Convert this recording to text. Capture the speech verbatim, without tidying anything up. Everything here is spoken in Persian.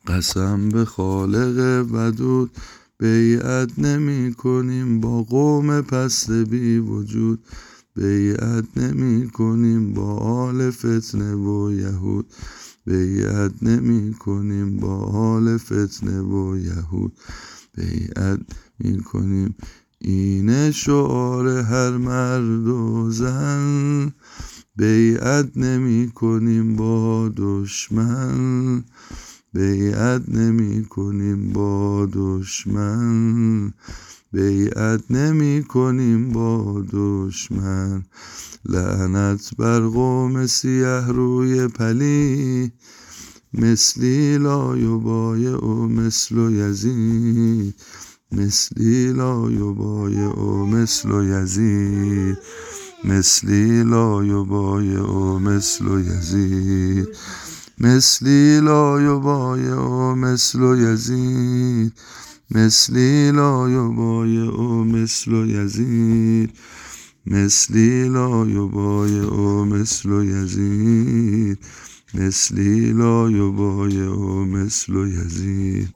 قسم به خالق ودود بیعت نمی کنیم با قوم پست بی وجود. بیعت نمی کنیم با آل فتنه و یهود. بیعت نمی کنیم با آل فتنه و یهود. بیعت می کنیم این شعار هر مرد و زن. بیعت نمی کنیم با دشمن. بیعت نمی کنیم با دشمن. بیعت نمی کنیم با دشمن. لعنت بر قوم سیه روی پلی، مثلی لا یبایع مثل یزید. مثلی لا یبایع مثل یزید. مثلی لا یبایع مثل یزید. مثلی لا یبایع مثل یزید. مثلی لا یبایع مثل یزید. مثلی لا یبایع مثل یزید. مثلی لا یبایع مثل یزید.